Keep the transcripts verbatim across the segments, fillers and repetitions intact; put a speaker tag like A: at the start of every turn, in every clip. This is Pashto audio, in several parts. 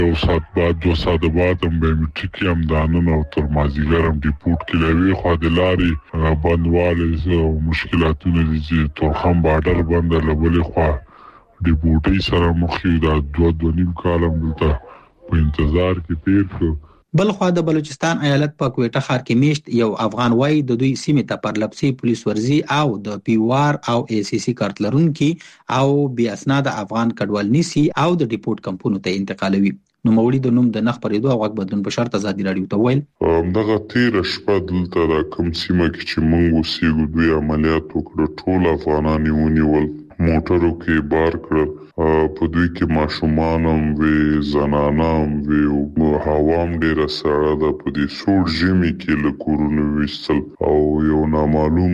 A: یو ساعت بعد دو ساعت بعد هم بایومټریک هم دانن او تر مازیګر هم ریپورت کړي خو د لارې بندواله مشکلاتونه دي چې تورخم بارډر بند لبلې خو د بوټي سره مخ یو د دوه دوه نیم کالم دلته په انتظار کې تیر شو.
B: بل خو د بلوچستان ایالت په کوټه ښار کې میشت یو افغان وای د دوی سیمې ته پر لپسي پولیس ورزي او د پیوار او ای سی سی کارت لرونکي او بیا اسناد افغان کډوال نیسی او د ډیپورت کمپونو ته انتقالوي. نو موړي د نوم د نخ پرېدو او غږ بدلون په شرط ازادي راډیو ته ویل
A: دغه تیر شپه دلته د کوم سیمه کې چې مونږ اوسېږو دوی عملیات وکړ ټول افغانان ونیول موټرو کې بار کړل په دوی کې ماشومان هم وي زنانه هم وي او هوا هم ډېره سړه ده په دې سوړ ژمي کې له کورونو ویستل او یو نامعلوم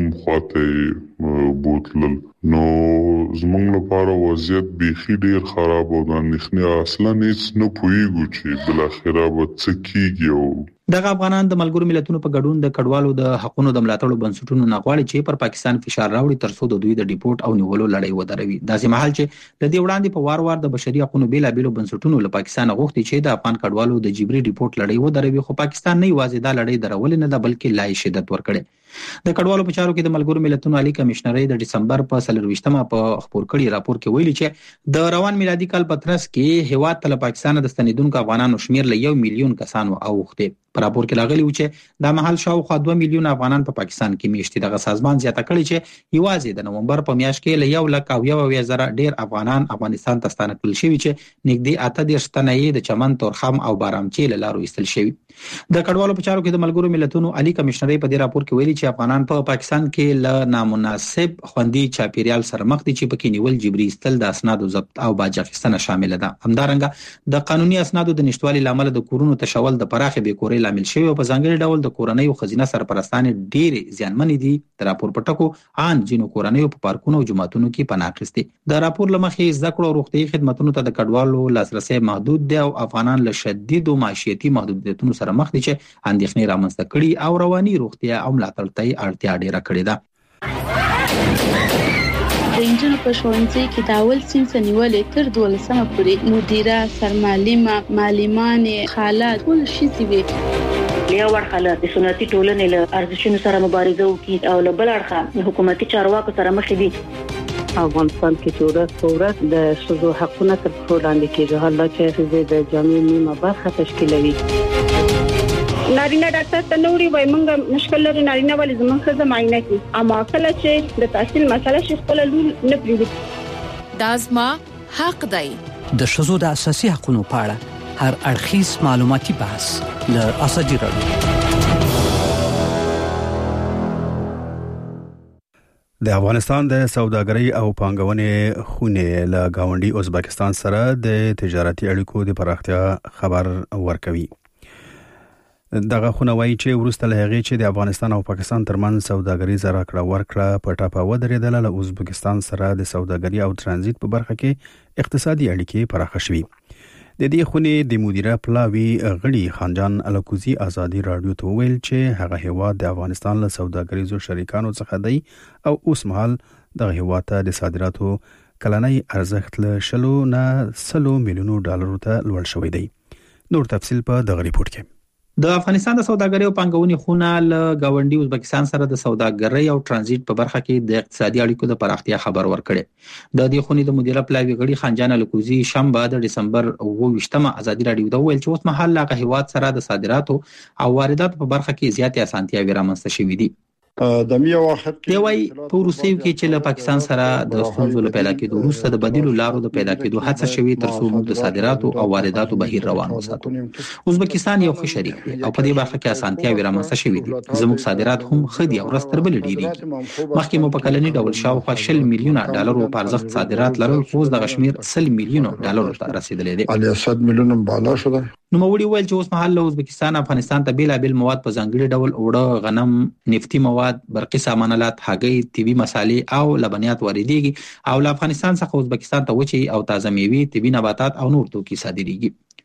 A: خواته بوتلل. نو زمونږ لپاره وضعیت بیخي ډېر خراب او د اندېښنې اصلا هیڅ نه پوهېږو چې بالاخره به څه کېږي. او
B: دغه افغانان د ملګرو ملتونو په ګډون د کډوالو د حقوقو د ملاتړ بنسټونو نه غواړي چې پر پاکستان فشار راوړي ترڅو د دوی د ډیپورت او نیولو لړۍ ودروي. داسې مهال چې د دې وړاندې په وار وار د بشري حقوقو بیلابېلو بنسټونو له پاکستان غوښتي چې د افغان کډوالو د جبري ډیپورت لړۍ ودروي خو پاکستان نه یوازې دا لړۍ درول نه ده بلکې لا شدت ورکړي. د کډوالو په چارو کې د ملګرو ملتونو عالی کمشنري د دسمبر په څلرويشتمه په خبر کړي راپور کې ویلي چې د روان میلادي کال په ترڅ کې هیواد ته له پاکستان د ستنیدونکو افغانانو شمیر له یو میلیون کسانو اوخته. په راپور کې راغلی و چې د محل شاوخوا دوه میلیون افغانان په پاکستان کې میشتي. دغه سازمان زیاته کړي چې یوازې د نومبر په میاشت کې له یو لک او یو زره ډیر افغانان افغانستان ته ستانه کړل شوي چې نږدې اته دېرش تنه یې د چمن تورخم او بارامچی له لارو ایستل شوي. د کډوالو په چارو کې د ملګرو ملتونو عالی کمشنري په دې راپور کې ویلي چې افغانان په پاکستان کې له نامناسب خوندي چاپیریال سره مخ دي چې پکې نیول جبري استل د اسنادو ضبط او باج اخیستنه شامل ده. همدارنګه د قانوني اسنادو د نشټوالي لامل د کورونو تشول د پراخه بیکوري لامل شوی او په ځانګړي ډول د کورنۍ او خزینه سرپرستانې ډېرې زیانمنې دي. د راپور په ټکو ان جنو کورنۍ په پارکونو او جماعتونو کې پناه اخیستي. د راپور لمخې زده کړو او روغتي خدماتو ته د کډوالو لاسرسي محدود دي او افغانان له شدید او معیشتي محدودیتونو سره مخ دي چې اندېښنې رامنځته کړي او رواني روغتیا او ملاتړ ته اړتیا ډیره کړې ده.
C: د انجنونو په ښوونځي کې د اول صنف نیولې تر دولسمه پورې مدیره سرمعلمه معلمانې خالات ټول شي وي.
D: یو ورخه د سنتي ټولنې له ارزښتونو سره مبارزه وکړي او له بل اړخه حکومتي چارواکو سره مخ دي.
E: افغانستان کې چې ورځ په ورځ د ښځو حقونه تر پښو لاندې کېږي. حالا چې ښځې د جامعې نیمه برخه تشکیلوي.
F: نارینه ډاکټر ته نوړي وای مونږ مشکل لري نارینه ولې زمونږ ښځه معاینه کوي اما کله چې د تحصیل مسله شي خپل لول نه پریږدي.
G: دا زما حق دی.
H: د ښځو د اساسي حقوقو په اړه هر اړخیز معلوماتي بحث له ازادي راډیو.
I: د افغانستان د سوداګرۍ او پانګونې خونې له گاونډي ازبکستان سره د تجارتي اړیکو د پراختیا خبر ورکوي. دغه خونه وایي چې وروسته له هغې چې د افغانستان او پاکستان ترمنځ سوداګریزه راکړه ورکړه په ټاپه ودرېدله له ازبکستان سره د سوداګرۍ او ترانزیت په برخه کې اقتصادي اړیکې پراخه شوي. د دې خونې د مدیره پلاوي غړي خانجان الکوزي ازادي رادیو ته ویل چې هغه هیواد د افغانستان له سوداګریزو شریکانو څخه دی او اوس مهال دغه هیواد ته د صادراتو کلنی ارزښت له شلو نه سلو میلیونو ډالرو ته لوړ شوی دی. نور تفصیل په دغه ریپورت کې.
B: د افغانستان د سوداګرۍ او پانګونې خونه له گاونډي ازبکستان سره د سوداګرۍ او ترانزیت په برخه کې د اقتصادي اړیکو د پراختیا خبر ورکړي. د دې خونې د مدیره پلاوي غړي خانجان الکوزي شنبه د دسمبر اوه ویشتمه ازادي راډیو ته ویل چې اوس مهال له هیواد سره د صادراتو او وارداتو په برخه کې زیاتې اسانتیاوې رامنځته شوې دي.
J: د میو وخت
B: دی وای په روسیو کې چې له پاکستان سره د ستونزو له پیدا کېدو وروسته د بدیلو لارو د پیدا کېدو هڅه شوې ترڅو موږ د صادراتو او وارداتو بهیر روان وساتو. ازبکستان یو ښه شریک دی او په دې برخه کې اسانتیاوې رامنځته شوې دي. زموږ صادرات هم ښه دي او ورستر بل ډیریږي. مخکې مو په کلنی ډول شاوخوا شل میلیونه ډالرو په ارزښت صادرات لرل خو د غشمیر سل میلیونه ډالرو ته رسیدلې دي.
J: علي صد میلیونه بالا شو ده.
B: نو موړي ویل چې اوس مهال له ازبکستان افغانستان ته بیلابل مواد په ځانګړي ډول اوړه غنم نفتی مواد برقي سامانالات هګۍ طبي مصالې او لبنیات واردېږي او له افغانستان څخه ازبکستان ته وچی او تازه میوې طبي نباتات او نور توکي صادریږي.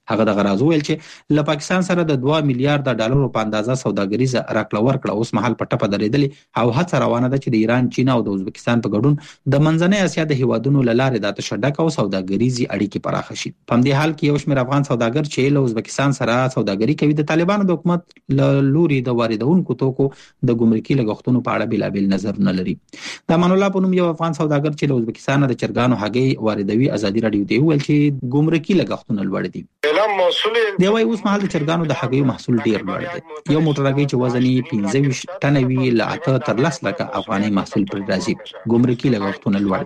B: هغه د غراز ویل چې له پاکستان سره د دوه میلیارډ ډالرو په اندازه سوداګریزه راکړه ورکړه اوس مهال په ټپه درېدلې او هڅه روانه ده چې د ایران، چین او د ازبکستان په ګډون د منځنۍ اسیا د هیوادونو له لارې د تشدد او سوداګریزي اړیکې پراخ شي. په همدې حال کې یو شمېر افغان سوداګر چې له ازبکستان سره سوداګري کوي د طالبانو د حکومت له لوري د واردونکو توکو د ګمرکي لګښتونو په اړه بېلابېل نظرونه لري. د امان الله په نوم یو افغان سوداګر چې له ازبکستان د چرګانو هګۍ واردوي ازادي راډیو ته وویل چې ګمرکي لګښتونه لوړ دي. دی وايي اوس مهال د چرګانو د هګیو محصول ډیر لوړ دی. یو موټر هګۍ چې وزن یې پنځه ویشت ټنه وي له اته تر لس لکه افغاني محصول پر راځي. ګمرکي لګښتونه لوړ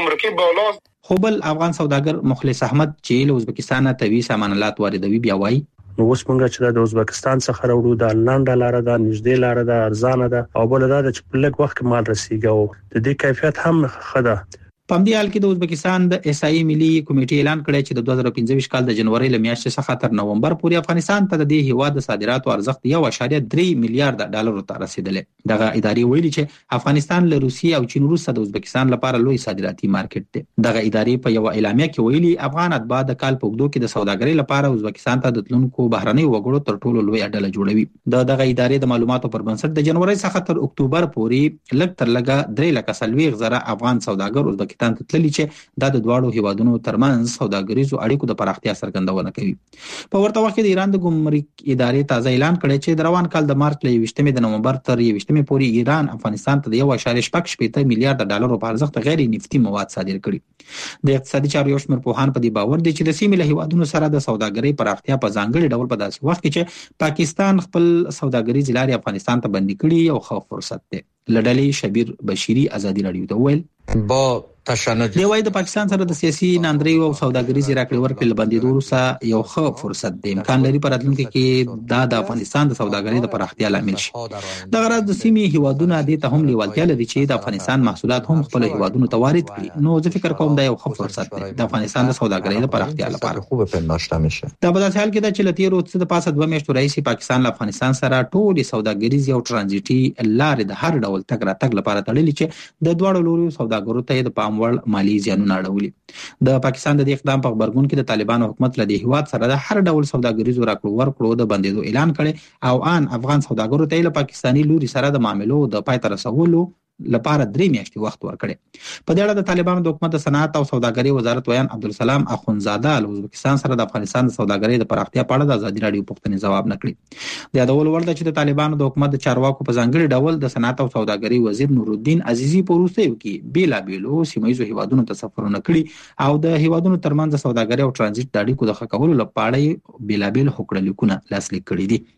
B: دي. خو بل افغان سوداګر مخلص احمد چې له ازبکستان طبي سامانالات واردوي بیا وايي
G: نو اوس موږ چې د ازبکستان څخه راوړو د لنډه لار ده، نږدې لار ده، ارزانه ده او بل دا چې په لږ وخت کې مال رسیږي او د دې کیفیت هم ښه ده.
B: په همدې حال کې د ازبکستان د اسایي ملي کمیټې اعلان کړی چې د دوه زره پنځه ویشت کال د جنوري له میاشتې څخه تر نومبر پورې افغانستان ته د دې هیواد د صادراتو ارزښت یو اعشاریه درې میلیارډ ډالرو ته رسیدلی. دغه ادارې ویلي چې افغانستان له روسیې او چین وروسته د ازبکستان لپاره لوی صادراتي مارکیټ دی. دغه ادارې په یو اعلامیه کې ویلي افغان اتباع د کال په اوږدو کې د سوداګرۍ لپاره ازبکستان ته د تلونکو بهرنیو وګړو تر ټولو لویه ډله جوړوي. د دغه ادارې د معلوماتو پر بنسټ د جنوري څخه تر اکتوبر پورې لږ تر لږه درې لکه څلوېښت زره افغان سوداګر ازبکستان ته تللي چې دا د دواړو هیوادونو ترمنځ سوداګریزو اړیکو د پراختیا څرګندونه کوي. په ورته وخت کې د ایران د ګمرک ادارې تازه اعلان کړی چې د روان کال د مارچ له یوویشتمې د نومبر تر یوویشتمې پورې ایران افغانستان ته د یو اعشاریه شپږ شپېته میلیارډ ډالرو په ارزښت غیر نفتي مواد صادر کړي. د اقتصادي چارو یو شمېر پوهان په دې باور دي چې د سیمې له هیوادونو سره د سوداګرۍ پراختیا په ځانګړي ډول په داسې وخت کې چې پاکستان خپل سوداګریزې لارې افغانستان ته بندي کړي یو ښه فرصت دی. له ډلې شبیر بشیري ازادي راډیو ته وویل
K: با تشنج
B: دی وايي د پاکستان سره د سیاسي ناندریو او سوداګریزي راکړې ورکړې لبندېدو وروسته یو ښه فرصت دی. امکان لري په راتلونکي کې دا د افغانستان د سوداګرۍ د پراختیا لامل شي. دغه راز د سیمې هیوادونه دې ته هم لیوالتیا لري چې د افغانستان محصولات هم خپل هیوادونو ته وارد کړي. نو زه فکر کوم دا یو ښه فرصت دی د افغانستان د سوداګرۍ د پراختیا لپاره.
K: خوب پنداشته میشه.
B: دا په داسې حال کې ده چې له تیرو څه د پاسه دوه میاشتو راهیسې پاکستان له افغانستان سره ټولې سوداګریزي او ترانزیټي لارې د هر ډول تګ راتګ لپاره تړلې چې د دواړو لورو سوداګرو ته د پام وړ مالي زیانونه اړولي. د پاکستان د دې اقدام په غبرګون کې د طالبانو حکومت له دې هیواد سره د هر ډول سوداګریزو راکړو ورکړو د بندېدو اعلان کړي او ان افغان سوداګرو ته له پاکستاني لوري سره د معاملو د پای ته رسولو لپاره درې میاشتې وخت ورکړي. په دې اړه د طالبانو د حکومت د صنعت او سوداګرۍ وزارت ویان عبدالسلام اخونزاده له ازبکستان سره د افغانستان د سوداګرۍ د پراختیا په اړه د ازادي راډیو پوښتنې ځواب نه کړي. د یادولو وړ ده چې د طالبانو د حکومت د چارواکو په ځانګړي ډول د صنعت او سوداګرۍ وزیر نورالدین عزیزي په وروستیو کې بېلابېلو سیمه ییزو هیوادونو ته سفرونه کړي او د هیوادونو ترمنځ د سوداګرۍ او ترانزیت د اړیکو د ښه کولو لپاره بېلابېل هوکړه لیکونه لاسلیک کړي دي.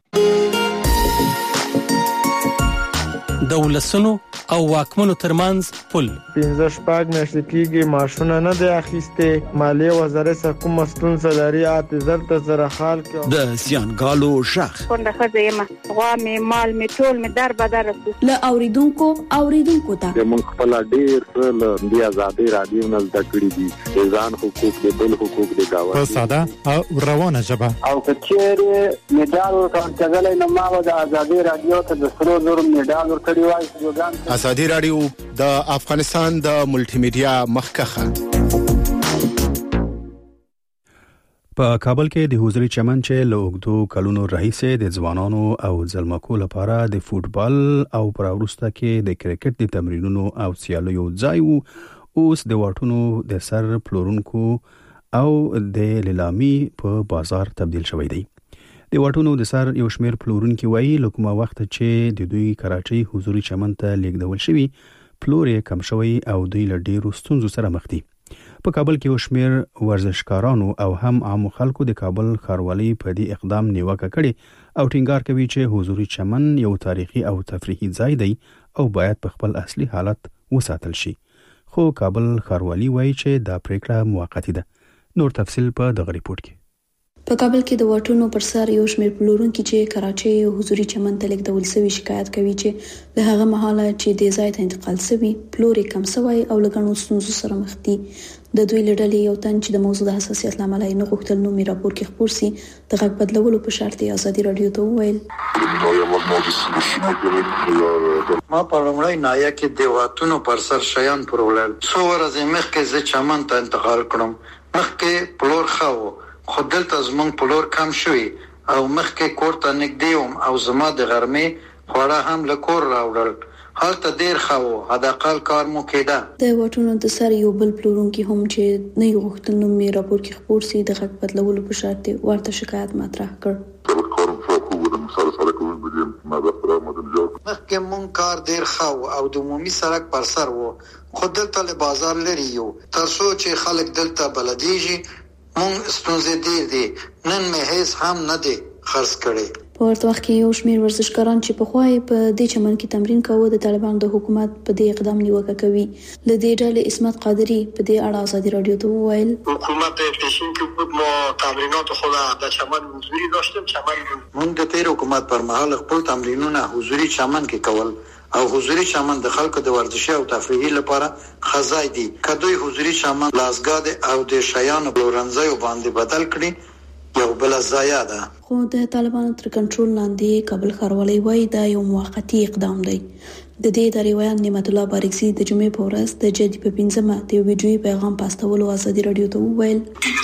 L: د ولسونو او واکمنو ترمنځ پل
M: پنځه شپږ میاشتې کېږي ماشونه نه دی اخیستې. مالیې وزارت څخه کومه ستونزه لري اته زر ته زره حال کې
L: د زیانګالو شخ
F: کونډه ښځه یم، غوا مې مال مې ټول مې در بدر رسو.
N: له اوریدونکو اوریدونکو ته
O: موږ خپل ډېر څه له دې ازادي راډیو نه زده کړي دي. د ځان حقوق د بل حقوق د گاوند
P: په ساده او روانه ژبه
Q: او کچېره میډال ورکړل کېدل نو ما د ازادي راډیو ته د سرو زرو میډال ورکړی وای.
P: ازادي راډیو د افغانستان د ملټي میډیا مخکخه.
I: په کابل کې د حضوري چمن چې له اوږدو کلونو راهیسې د ځوانانو او ځلمکو لپاره د فوټبال او پر وروسته کې د کرکټ د تمرینونو او سیالیو ځای وو، اوس د واټونو د سر پلورونکو او د لیلامي په بازار تبدیل شوی دی. د واټونو د سر یو شمیر پلورونکي وایي له کومه وخت چې د دوی کراچۍ حضوري چمن ته لیږدول شوي پلور یې کم شوی او دوی له ډیرو ستونزو سره مخ دي. په کابل کې یو شمیر ورزشکارانو او هم عامو خلکو د کابل ښاروالۍ په دې اقدام نیوکه کړې او ټینګار کوي چې حضوري چمن یو تاریخي او تفریحي ځای دی او باید په خپل اصلي حالت وساتل شي. خو کابل ښاروالۍ وایي چې دا پریکړه موقتی ده. نور تفصیل په دغه ریپورت کې.
N: په کابل کې د واټونو پر سر یو شمېر پلورونکي چې کراچۍ او حضوري چمن ته لیږدول شوي شکایت کوي چې له هغه مهاله چې د ځای ته انتقال شوي پلور یې کم شوی او له ګڼو ستونزو سره مخ دي. د دوی له ډلې یو تن چې د موضوع د حساسیت له امله یې نه غوښتل نوم یې راپور کې خپور سي د غږ بدلولو په شرط یې ازادي راډیو ته وویل.
R: ما په لومړۍ ناحیه کې د واټونو پر سر شیان پلورل. څو ورځې مخکې زه چمن ته انتقال کړم. مخکې پلور ښه و خو دلته زمونږ پلور کم شوی او مخکې کور ته نږدې وم او زما د غرمې خواړه هم له کور راوړل. هلته ډیر ښه و، حداقل کار مو کېده.
N: د واټونو د سر یو بل پلورونکي هم چې نه یو غوښتل نوم یې راپور کې خپور سي د غږ بدلولو په شرط ورته شکایت مطرح کړ.
R: مخکې مونږ کار ډیر ښه و او د عمومي سړک پر سر و، خو دلته له بازار لري یو. تر څو چې خلک دلته بلدیږي مونږ ستونزې ډیر دي. نن مې هیڅ هم نه دی خرڅ کړی.
N: په ورته وخت کې یو شمېر ورزشکاران چې پخوا یې په دې چمن کې تمرین کاوه د طالبانو د حکومت په دې اقدام نیوکه کوي. له دې ډلې عصمت قادري په دې اړه ازادي رادیو ته وویل
S: حکومت پیشین که بود ما تمرینات خود در چمن حضوری داشتیم. چمن
R: مونږ د تیر حکومت پر مهال خپل تمرینونه حضوری چمن کې کول او حضوری چمن د خلکو د ورزشي او تفریحي لپاره خزای دي. کدوې حضوری چمن لاسګاد او د شیانو بلورنځي باندې بدل کړي یو بل ضایع ده.
N: خو د طالبانو تر کنټرول لاندې کابل ښاروالۍ وایي دا یو موقتی اقدام دی. د دې د روایت نعمت الله بارکزي د جمعې په ورځ د جدي په پنځمه د ویډیوي پیغام پاستولو ازادي رادیو ته وویل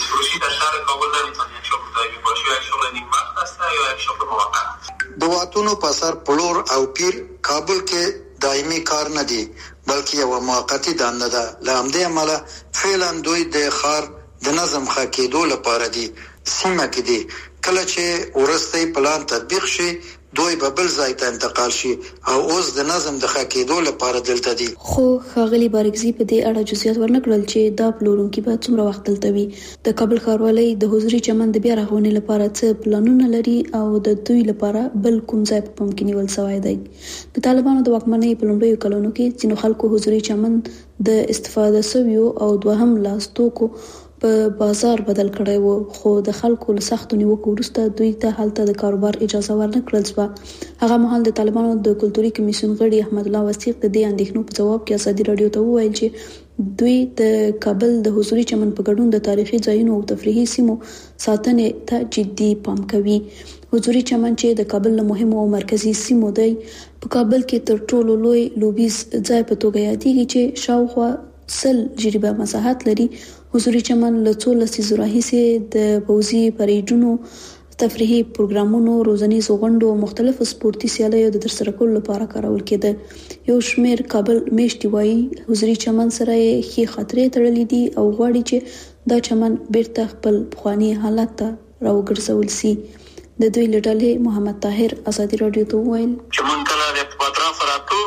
R: د واتونو په سر پلور او پیر کابل کې دایمي کار نه دی بلکې یو موقتی دنده ده. له همدې امله فعلا دوی د ښار د نظم ښه کېدو لپاره دي سیمه کې دي. کله چې ورستۍ پلان تطبیق شي دوی به بل ځای ته انتقال شي او اوس د نظم د ښه کېدو لپاره دلته دي.
N: خو ښاغلي بارکزي په دې اړه جزئیات ورنکړل چې دا پلورونکي به څومره وخت دلته وي. د کابل ښاروالۍ د حضوري چمن د بیا رغونې لپاره څه پلانونه لري او د دوی لپاره بل کوم ځای په پام کې نیول شوی دی. د طالبانو د واکمنۍ په لومړیو کلونو کې ځینو خلکو حضوري چمن د استفاده شویو او دوهم لاس توکو په بازار بدل کړی وو، خو د خلکو له سختو نیوکو وروسته دوی ته هلته د کاروبار اجازه ورنکړل شوه. هغه مهال د طالبانو د کلتوري کمیسیون غړي احمد الله وثیق د دې اندېښنو په جواب کې ازادي رادیو ته وویل چې دوی د کابل د حضوري چمن په ګډون د تاریخي ځایونو او تفریحي سیمو ساتنې ته جدي پام کوي. حضوري چمن چې د کابل له مهمو او مرکزي سیمو دی په کابل کې تر ټولو لوی لوبیز ځای په توګه یادېږي چې شاوخوا سل جریبه مساحت لري. حضوري چمن له څو لسیزو راهیسې د پوځي پریډونو، تفریحي پروګرامونو، روزنیزو غونډو او مختلفو سپورتي سیالیو د ترسره کولو لپاره کارول کېده. یو شمېر کابل میشتي وایي حضوري چمن سره یې ښې خاطرې تړلې دي او غواړي چې دا چمن بیرته خپل پخواني حالت ته راوګرځول شي. د دوی له ډلې محمد طاهر ازادي رادیو ته وویل
S: چمن کله د پاتراف راتو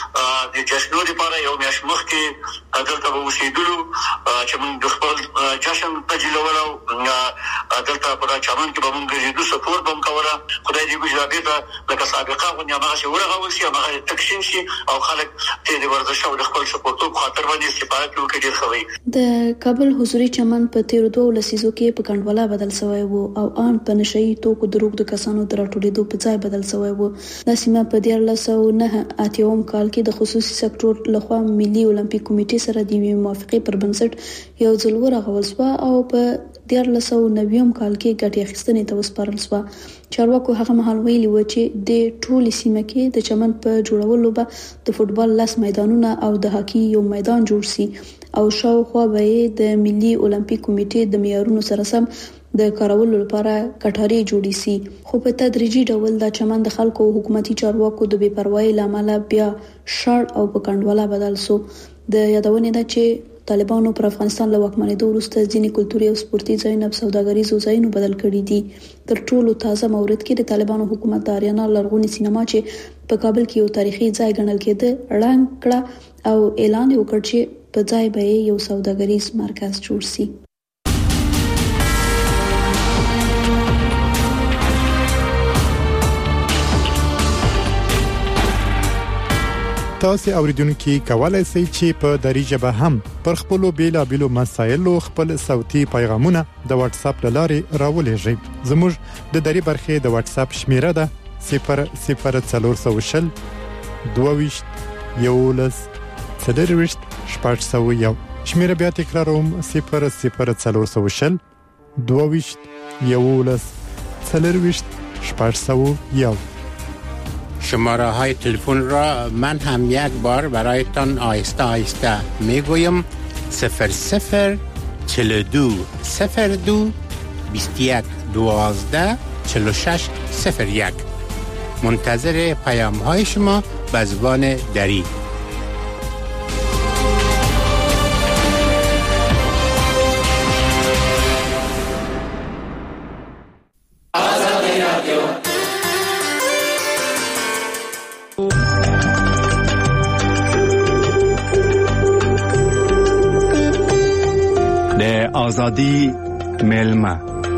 S: د جشنو لپاره یو میاشت مخکې دلته به اوسېدلو چې موږ د خپل جشن تجلول او دلته په چمن کې به موږ ګرځېدو، سپورت به هم کوله. خدای دې وکړي بیرته لکه سابقه غوندې هماغسې ورغول شي، هماغسې تقسیم شي او خلک ترې د ورزش او د خپل سپورټو په خاطر باندې استفاده وکړي. ډېر ښه وي.
N: د کابل حضوري چمن په تیرو دوو لسیزو کې په کنډواله بدل شوی و او ان په نشهیي توکو د روغ د کسانو د راټولېدو په ځای بدل شوی و. دا سیمه په دیارلس سوه نهه اتیاوم کال کې د خصوصي سکتور لخوا ملي اولمپیک کمیټې سره د یوې موافقې پر بنسټ یو ځل ورغول شوه او په دیارلس سوه نوي کال کې ګټې اخیستنې ته وسپارل شوه. چارواکو هغه مهال ویلي و چې د ټولې سیمه کې د چمن په جوړولو به د فوټبال لس میدانونه او د هاکي یو میدان جوړ شي او شاوخوا به د ملي اولمپیک کمیټې د معیارونو سره سم د کارولو لپاره کټاري جوړې شي. خو په تدریجي ډول دا چمن د خلکو او حکومتي چارواکو د بې پروايي لامل بیا شړ او په کنډواله بدل شو. د یادونې ده چې طالبانو پر افغانستان له واکمنېدو وروسته ځینې کلتوري او سپورتي ځایونه په سوداګریزو ځایونو بدل کړي دي. تر ټولو تازه مورد کې د طالبانو حکومت د آریانا لرغونې سینما چې په کابل کې یو تاریخي ځای ګڼل کېده ړنګ کړه او اعلان وکړ چې په ځای به یو سوداګریز مرکز جوړ شي.
P: تاسو اوریدونکو کولای شئ چې په دری ژبه هم پر خپل بیلابېلو مسایلو خپل صوتي پیغامونه د واتس اپ لارې راولېږئ. زموږ د دری برخې د واتس اپ شمیره ده صفر صفر څلور سوه شل دوه یولس څلرویشت شپږ سوه یو. شمیره بیا تکراروم صفر صفر څلور سوه شل دوه یولس څلرویشت شپږ سوه یو.
T: شماره های تلفن را من هم یک بار برایتان آهسته آهسته می گویم. صفر صفر چهل و دو صفر دو بیست و یک دوازده چهل و شش صفر یک. منتظر پیام های شما به زبان دری.
U: د آزادی ملما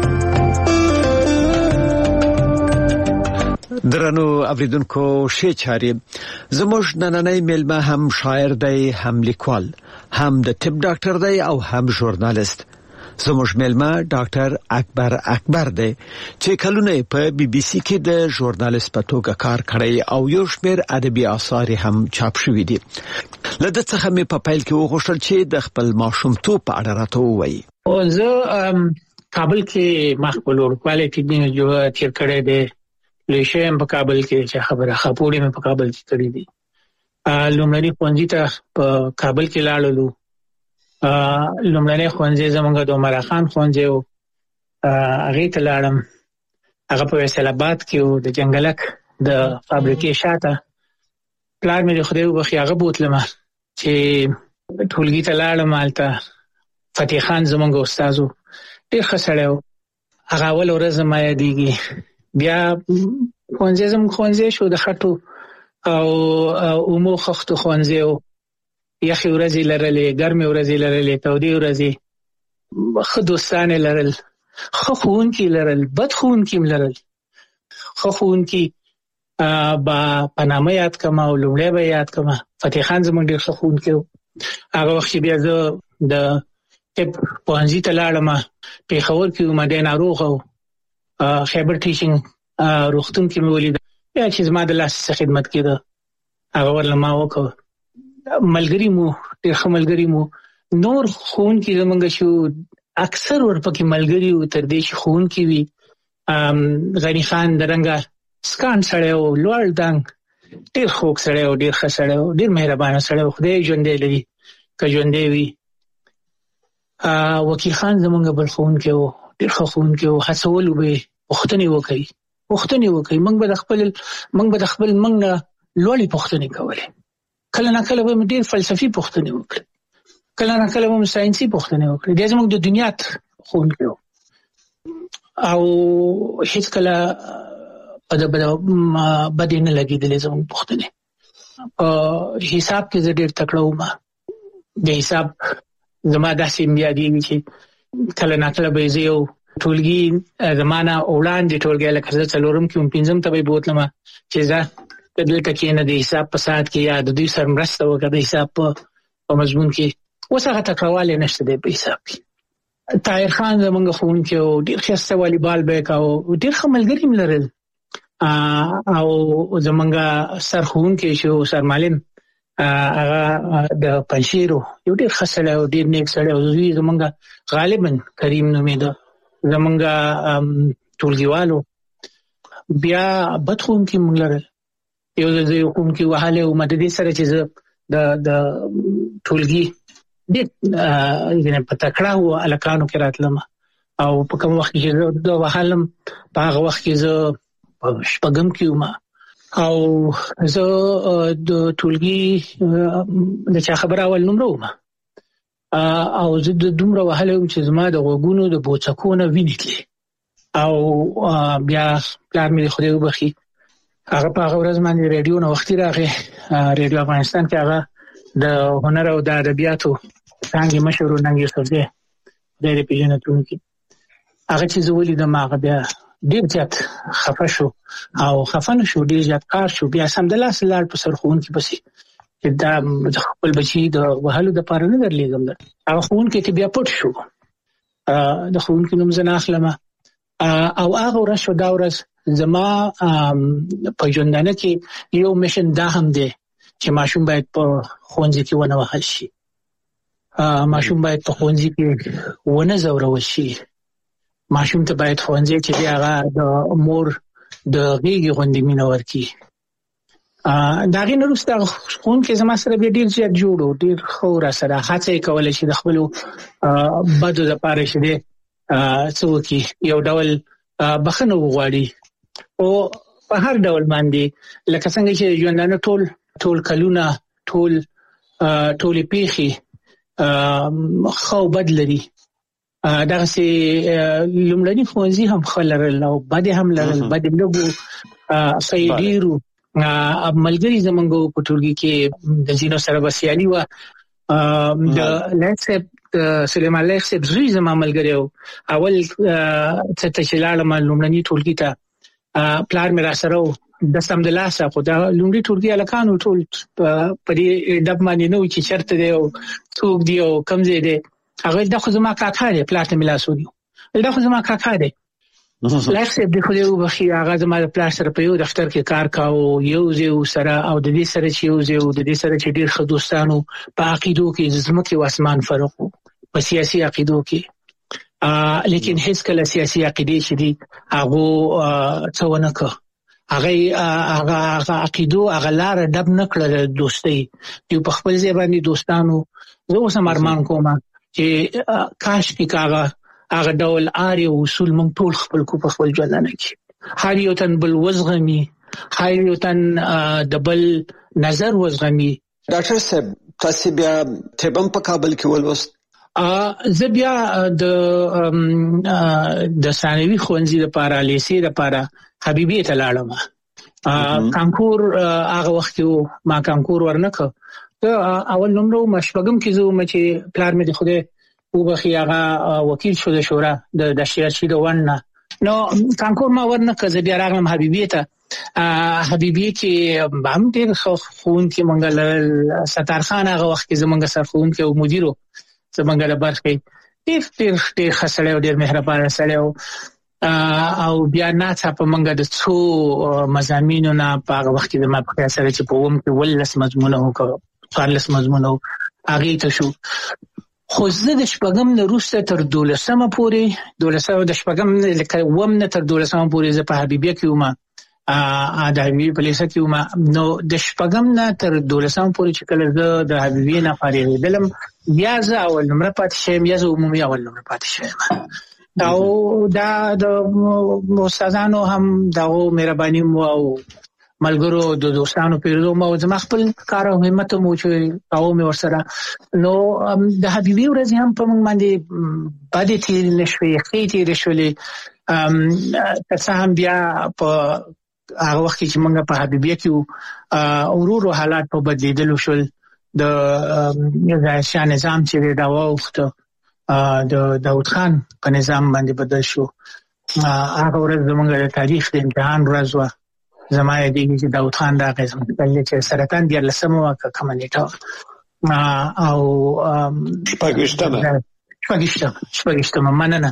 U: درنو اوریدونکو شی چاري زموږ نننۍ ملما هم شاعر دی، هم لیکوال، هم د طب ډاکټر دی او هم ژورنالیست. زموږ ملما ډاکټر اکبر اکبر دی چې کلونه په بي بي سي کې د ژورنالیست په توګه کار کړی او یو شمېر ادبي آثار هم چاپ شوي دي. له دې څخه مې په پیل کې وغوښتل چې د خپل ماشومتوب په اړه راته ووایي.
V: زه کابل کې مخبل ورکواله کې د تیر کړه د لیشم په کابل کې چې خبره خپوړې مې په کابل کې کړې دي. لومړني ښوونځي ته په کابل کې لاړلو. لومړني ښوونځي زمونږ د عمر خان ښوونځي او هغه ته لاړم. هغه په فیصل آباد کې او د جنگلک د فابریکې شاته. پلار مې د خدای وبخښي هغه بوتلم چې ټولګي ته لاړم. هلته فتح خان زمونږ استادو ډېر ښه سړی و. هغه اول ورځ ما یادېږي. بیا ښوونځی زموږ ښوونځی شو د خټو او اومو خښتو ښوونځی و. یخې ورځې لرلې، ګرمې ورځې لرلې، تودې ورځې. ښه دوستان یې لرل، ښه ښوونکي لرل، بد ښوونکي هم لرل. ښه ښوونکي با په نامه یاد کړم او لومړی به یاد کړم. فتح خان زموږ ډېر ښه ښوونکی و. هغه وخت چې بیا زه د طب پوهنځي ته لاړم، پېښور کې وم، دی ناروغه و. خیبر ټیچینګ روغتون کې مې ولید بیا چې زما د لاس څخه خدمت کېده. هغه ورله ما وکړ. ملګري مو ډېر ښه ملګري مو. نور ښوونکي زموږ شو، اکثر ورپکې ملګري وو تر دې چې ښوونکي وي. غني خان د رنګه سکان سړی و، لوړ دنګ، ډېر خوږ سړی و، ډېر ښه سړی و، ډېر مهربانه سړی و. خدای ژوندی لري که ژوندی وي. وکیل خان زموږ بل ښوونکی و، ډېر ښه ښوونکی و. هڅولو به یې پوښتنې وکړي پوښتنې وکړي موږ به د خپل موږ به د خپل موږ نه لوړې پوښتنې کولې. کله نه کله به مې ډېر فلسفي پوښتنې وکړي، کله نه کله به مې ساینسي پوښتنې وکړي. دی زموږ د دنیا ښوونکی و او هېڅکله په د بدې نه لګېدلې زموږ پوښتنې. په حساب کې زه ډېر تکړه وم. د حساب زما داسې یادېږي چې کله نه کله به زه یو ټولګي زما نه وړاندې ټولګی لکه زه څلورم کې وم، پنځم ته به یې بوتلم چې زه دلته کښېنه د حساب په ساعت کې یا د دوی سره مرسته وکړه د حساب په مضمون کې. اوس هغه تکړهوالی نشته دی په حساب کې. طاهر خان زموږ ښوونکی و، ډېر ښایسته والیبال به یې کاوه، ډېر ښه ملګري هم لرل. او زموږ سر ښوونکی شو سر معلم، هغه د پنجشیر و، یو ډېر ښه سړی و، ډېر نیک سړی و. زوی زموږ غالبا کریم نومېده، زموږ ټولګیوالو. بیا بد ښوونکي موږ لرل. یو ځل زه یو ښوونکي وهلی وم د دې سره چې زه د ټولګي ډېر په تکړه و هلکانو کې راتلم او په کوم وخت کې چې زه د وهلم په هغه وخت کې زه په شپږم کې وم او زه د ټولګي د چا خبره اول نمره وم او زه د دومره وهلی وم چې زما د غوږونو د بوڅکو نه وینې تلې. او بیا پلار مې د خدای وبخښي هغه په هغه ورځ باندې ریډیو نه وختي راغی. ریډیو افغانستان کې هغه د هنر او د ادبیاتو څانګې مشر و ننګ یوسفزی دی د پېژندونکي. هغه چې زه ولیدم هغه بیا ډېر زیات خفه شو او خفه نه شو، ډېر زیات کار شو. بیا سمدلاسه لاړ په سر ښوونکي پسې چې دا خپل بچي د وهلو دپاره نه درلېږم. هغه ښوونکی ته بیا پټ شو. د ښوونکي نوم زه نه اخلم. او هغه ورځ شو دا ورځ زما په ژوندانه کې یو میشن دا هم دی چې ماشوم باید په ښوونځي کې ونه وهل شي، ماشوم باید په ښوونځي کې ونه ځورول شي، ماشوم ته باید ښوونځي چې دی هغه د مور د غېږې غوندې مینه ورکړي. د هغې نه وروسته ښوونکی زما سره بیا ډېر زیات جوړ و، ډېر ښه و راسره. هڅه یې کوله چې د خپلو بدو دپاره چې دی څوکي یو ډول بخنه وغواړي او په هر ډول باندې لکه څنګه چې ژوندانه ټول ټول کلونه ټول ټول پیخي خو بدلري دا سي لومړني فونزي هم خلل او بده هم لرل بده لګو سیډیرو ملګری زمونږ په ټولګي کې د جینو سره بسیالي و د لکسب سليمان لکسب زوی زما ملګری اول څه ته چلاله لومړني ټولګي ته پلان مې را سره د سم د لاسه خو دا لومړي ټولګي الکانو ټول په دې دب باندې نو چې چرته دی او څوک دی او کم ځای دی هغه د خو زما کاکا دی پلاټ مې لاسو دی دا خو زما کاکا دی لکسب د خو یو بخي هغه زما د پلاټ سره په یو دفتر کې کار کاوه یو ځای سره او د دې سره چې یو ځای د دې سره چې ډیر ښه دوستانو په عقیدو کې زمکه او اسمان فرق په سیاسي عقیدو کې لیکن هیڅ کله سیاسي عقیده چې دي هغه څونه که هغه هغه عقیدو هغه لار ډب نکړه دوستي یو په خپل ځای باندې دوستانو زه اوس مرمان کوم چې کاش کې کاغه هغه ډول اړ اصول مونږ ټول خپل کو په خپل ژوند کې هر یو تن بل وزغمي هر یو تن د بل نظر وزغمي
U: ډاکټر صاحب تاسو بیا تبم په کابل کې ولوست
V: زه بیا د د ثانوي ښوونځي لپاره لیسې لپاره حبيبي ته لاړم کانکور هغه وخت ما کانکور ورنکه ته اول نمبر مشپګم کې زه مې چې پلان مې د خوده وبخي هغه وکیل شو د شورا د د سیاسي د ونه نو کانکور ما ورنکه زه بیا راغلم حبيبي ته حبيبي کې هم ډېر خون کې منګل ستار خان هغه وخت کې زمونږ سره خون کې او مدیرو زمونږ د برخې ډېر ډېر ډېر خسړې او ډېر مهربان سره او بیا نه څه په منګه د څو مزامینو نه په هغه وخت کې د ما په سره چې په ووم کې ولس مضمونه وکړ ولس مضمونه هغه ته شو خو زه د شپږم نه روسته تر دولسمه پورې دولسمه د شپږم لکه ووم نه تر دولسمه پورې زه په حبيبي کې وم ا د حبيبي په لیسه کې وم نو د شپږم نه تر دولسمه پورې چې کله زه د حبيبي نه فارغېدلم بیا زه اول نمبر پاتې شم یا زه عمومي اول نمبر پاتې شم او دا د استادانو هم دغه مهرباني مو او ملګرو د دوستانو پیرو مو زما خپل کار او همت مو چې او مې ورسره نو د حبيبي ورځ هم په موږ باندې باندې تیر نشوي خېټي رشولې تاسو هم بیا په هغه وخت چې موږ په حبيبي کې اورورو حالات په بدلیدلو شول د شاه نظام چې دا وخت د داوود خان په نظام باندې بدل شو هغه ورځ زموږ د تاریخ د امتحان ورځ و زما یې دي چې داوود خان دا قسم کله چې سرطان دی لسمه وکه کمنټه او
U: شپږشتمه
V: شپږشتمه شپږشتمه مننه